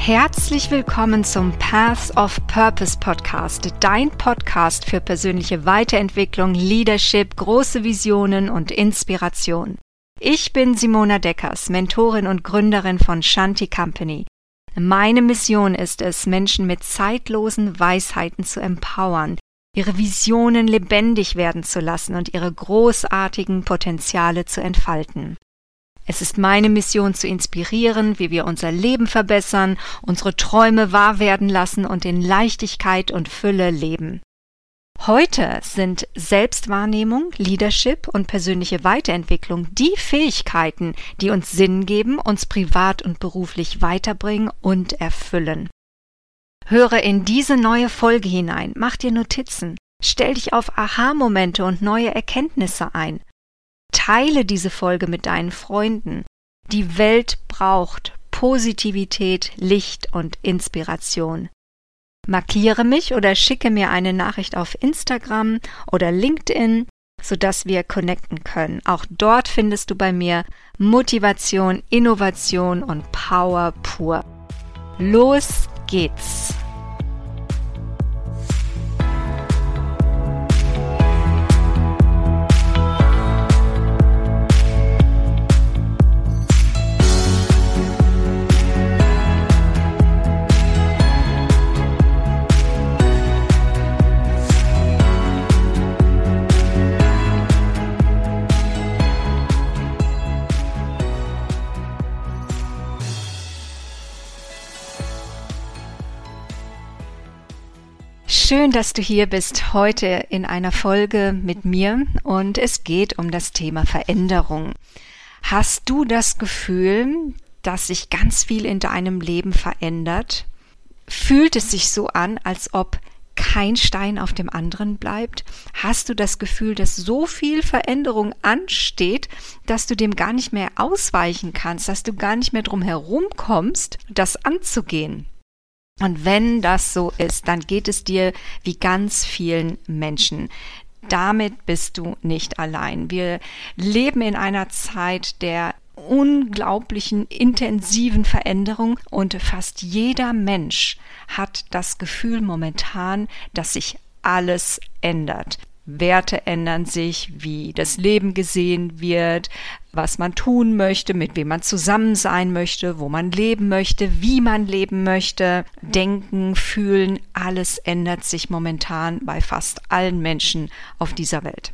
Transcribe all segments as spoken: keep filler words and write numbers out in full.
Herzlich willkommen zum Paths of Purpose Podcast, dein Podcast für persönliche Weiterentwicklung, Leadership, große Visionen und Inspiration. Ich bin Simona Deckers, Mentorin und Gründerin von Shanti Company. Meine Mission ist es, Menschen mit zeitlosen Weisheiten zu empowern, ihre Visionen lebendig werden zu lassen und ihre großartigen Potenziale zu entfalten. Es ist meine Mission zu inspirieren, wie wir unser Leben verbessern, unsere Träume wahr werden lassen und in Leichtigkeit und Fülle leben. Heute sind Selbstwahrnehmung, Leadership und persönliche Weiterentwicklung die Fähigkeiten, die uns Sinn geben, uns privat und beruflich weiterbringen und erfüllen. Höre in diese neue Folge hinein, mach dir Notizen, stell dich auf Aha-Momente und neue Erkenntnisse ein. Teile diese Folge mit deinen Freunden. Die Welt braucht Positivität, Licht und Inspiration. Markiere mich oder schicke mir eine Nachricht auf Instagram oder LinkedIn, sodass wir connecten können. Auch dort findest du bei mir Motivation, Innovation und Power pur. Los geht's! Schön, dass du hier bist heute in einer Folge mit mir und es geht um das Thema Veränderung. Hast du das Gefühl, dass sich ganz viel in deinem Leben verändert? Fühlt es sich so an, als ob kein Stein auf dem anderen bleibt? Hast du das Gefühl, dass so viel Veränderung ansteht, dass du dem gar nicht mehr ausweichen kannst, dass du gar nicht mehr drum herum kommst, das anzugehen? Und wenn das so ist, dann geht es dir wie ganz vielen Menschen. Damit bist du nicht allein. Wir leben in einer Zeit der unglaublichen, intensiven Veränderung und fast jeder Mensch hat das Gefühl momentan, dass sich alles ändert. Werte ändern sich, wie das Leben gesehen wird, was man tun möchte, mit wem man zusammen sein möchte, wo man leben möchte, wie man leben möchte, denken, fühlen, alles ändert sich momentan bei fast allen Menschen auf dieser Welt.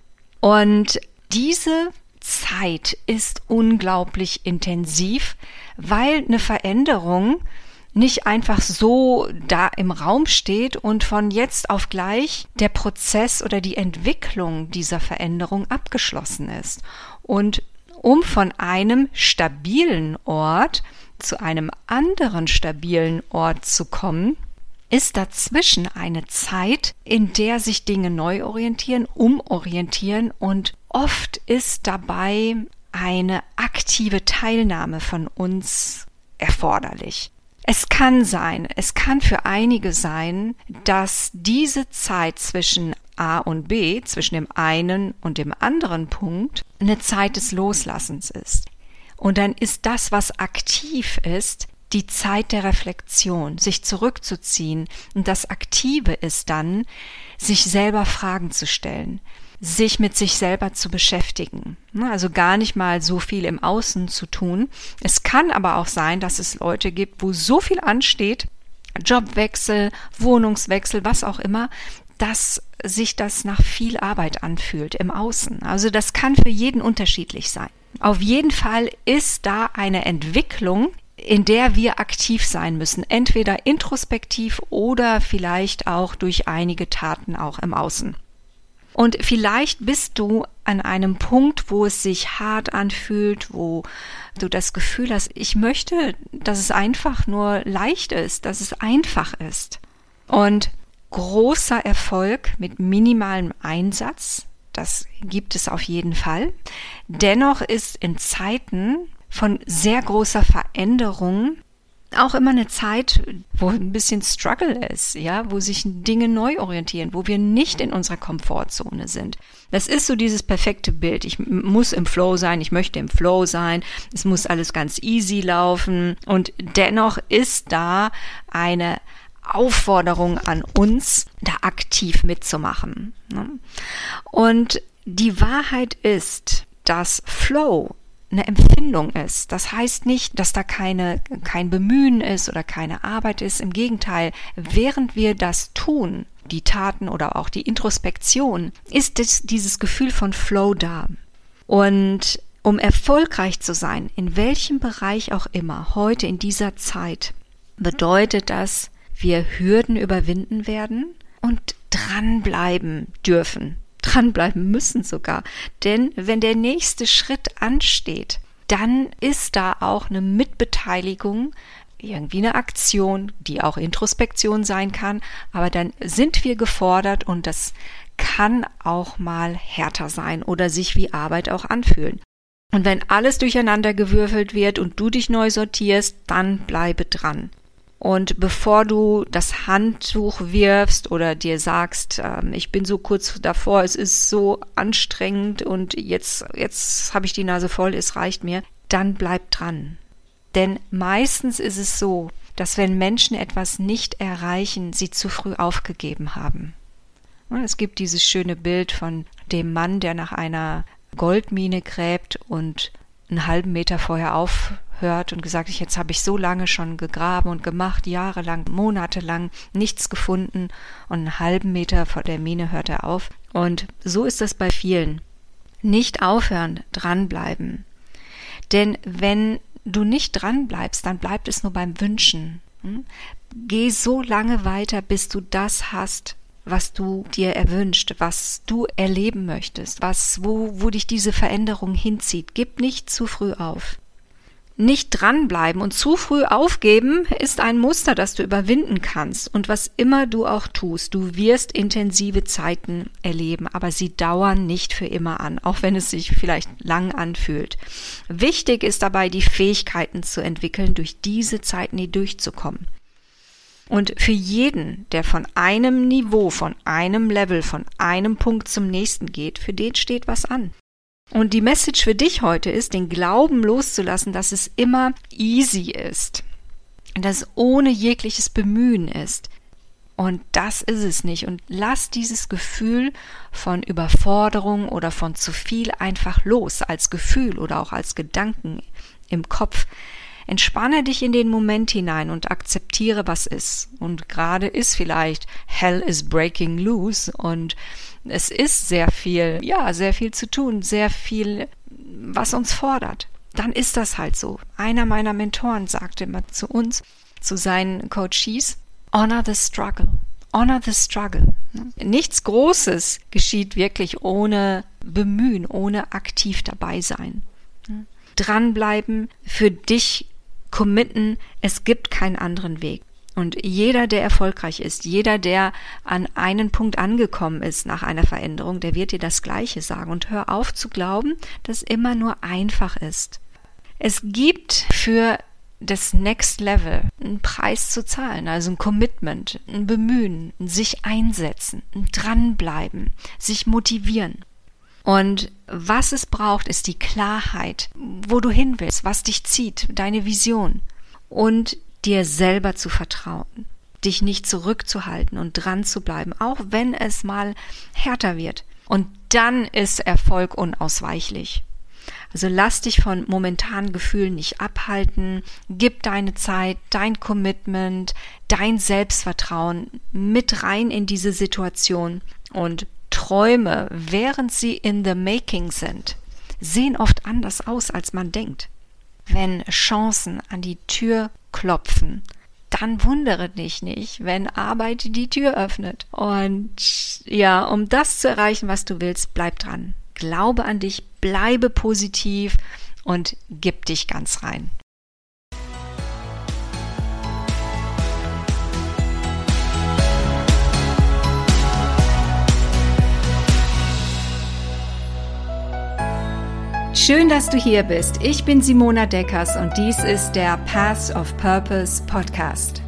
Und diese Zeit ist unglaublich intensiv, weil eine Veränderung nicht einfach so da im Raum steht und von jetzt auf gleich der Prozess oder die Entwicklung dieser Veränderung abgeschlossen ist. Und um von einem stabilen Ort zu einem anderen stabilen Ort zu kommen, ist dazwischen eine Zeit, in der sich Dinge neu orientieren, umorientieren und oft ist dabei eine aktive Teilnahme von uns erforderlich. Es kann sein, es kann für einige sein, dass diese Zeit zwischen A und B, zwischen dem einen und dem anderen Punkt, eine Zeit des Loslassens ist. Und dann ist das, was aktiv ist, die Zeit der Reflexion, sich zurückzuziehen. Und das Aktive ist dann, sich selber Fragen zu stellen, sich mit sich selber zu beschäftigen. Also gar nicht mal so viel im Außen zu tun. Es kann aber auch sein, dass es Leute gibt, wo so viel ansteht, Jobwechsel, Wohnungswechsel, was auch immer, dass sich das nach viel Arbeit anfühlt im Außen. Also das kann für jeden unterschiedlich sein. Auf jeden Fall ist da eine Entwicklung, in der wir aktiv sein müssen, entweder introspektiv oder vielleicht auch durch einige Taten auch im Außen. Und vielleicht bist du an einem Punkt, wo es sich hart anfühlt, wo du das Gefühl hast, ich möchte, dass es einfach nur leicht ist, dass es einfach ist. Und großer Erfolg mit minimalem Einsatz, das gibt es auf jeden Fall. Dennoch ist in Zeiten von sehr großer Veränderung auch immer eine Zeit, wo ein bisschen Struggle ist, ja, wo sich Dinge neu orientieren, wo wir nicht in unserer Komfortzone sind. Das ist so dieses perfekte Bild. Ich muss im Flow sein, ich möchte im Flow sein, es muss alles ganz easy laufen und dennoch ist da eine Aufforderung an uns, da aktiv mitzumachen. Und die Wahrheit ist, dass Flow eine Empfindung ist. Das heißt nicht, dass da keine, kein Bemühen ist oder keine Arbeit ist. Im Gegenteil, während wir das tun, die Taten oder auch die Introspektion, ist es, dieses Gefühl von Flow da. Und um erfolgreich zu sein, in welchem Bereich auch immer, heute in dieser Zeit, bedeutet das, wir Hürden überwinden werden und dranbleiben dürfen. Dranbleiben müssen sogar. Denn wenn der nächste Schritt ansteht, dann ist da auch eine Mitbeteiligung, irgendwie eine Aktion, die auch Introspektion sein kann, aber dann sind wir gefordert und das kann auch mal härter sein oder sich wie Arbeit auch anfühlen. Und wenn alles durcheinandergewürfelt wird und du dich neu sortierst, dann bleibe dran. Und bevor du das Handtuch wirfst oder dir sagst, äh, ich bin so kurz davor, es ist so anstrengend und jetzt, jetzt habe ich die Nase voll, es reicht mir, dann bleib dran. Denn meistens ist es so, dass wenn Menschen etwas nicht erreichen, sie zu früh aufgegeben haben. Und es gibt dieses schöne Bild von dem Mann, der nach einer Goldmine gräbt und einen halben Meter vorher aufhört und gesagt, jetzt habe ich so lange schon gegraben und gemacht, jahrelang, monatelang, nichts gefunden und einen halben Meter vor der Mine hört er auf. Und so ist das bei vielen. Nicht aufhören, dranbleiben. Denn wenn du nicht dranbleibst, dann bleibt es nur beim Wünschen. Geh so lange weiter, bis du das hast, was du dir erwünscht, was du erleben möchtest, was, wo, wo dich diese Veränderung hinzieht. Gib nicht zu früh auf. Nicht dranbleiben und zu früh aufgeben ist ein Muster, das du überwinden kannst. Und was immer du auch tust, du wirst intensive Zeiten erleben, aber sie dauern nicht für immer an, auch wenn es sich vielleicht lang anfühlt. Wichtig ist dabei, die Fähigkeiten zu entwickeln, durch diese Zeiten durchzukommen. Und für jeden, der von einem Niveau, von einem Level, von einem Punkt zum nächsten geht, für den steht was an. Und die Message für dich heute ist, den Glauben loszulassen, dass es immer easy ist, dass es ohne jegliches Bemühen ist. Und das ist es nicht. Und lass dieses Gefühl von Überforderung oder von zu viel einfach los, als Gefühl oder auch als Gedanken im Kopf. Entspanne dich in den Moment hinein und akzeptiere, was ist. Und gerade ist vielleicht Hell is breaking loose und es ist sehr viel, ja, sehr viel zu tun, sehr viel, was uns fordert. Dann ist das halt so. Einer meiner Mentoren sagte immer zu uns, zu seinen Coaches, honor the struggle. Honor the struggle. Nichts Großes geschieht wirklich ohne Bemühen, ohne aktiv dabei sein. Dranbleiben, für dich committen, es gibt keinen anderen Weg. Und jeder, der erfolgreich ist, jeder, der an einen Punkt angekommen ist nach einer Veränderung, der wird dir das Gleiche sagen. Und hör auf zu glauben, dass es immer nur einfach ist. Es gibt für das Next Level einen Preis zu zahlen, also ein Commitment, ein Bemühen, ein sich einsetzen, ein Dranbleiben, sich motivieren. Und was es braucht, ist die Klarheit, wo du hin willst, was dich zieht, deine Vision und dir selber zu vertrauen, dich nicht zurückzuhalten und dran zu bleiben, auch wenn es mal härter wird. Und dann ist Erfolg unausweichlich. Also lass dich von momentanen Gefühlen nicht abhalten, gib deine Zeit, dein Commitment, dein Selbstvertrauen mit rein in diese Situation und Träume, während sie in the making sind, sehen oft anders aus, als man denkt. Wenn Chancen an die Tür klopfen, dann wundere dich nicht, wenn Arbeit die Tür öffnet. Und ja, um das zu erreichen, was du willst, bleib dran. Glaube an dich, bleibe positiv und gib dich ganz rein. Schön, dass du hier bist. Ich bin Simona Deckers und dies ist der Path of Purpose Podcast.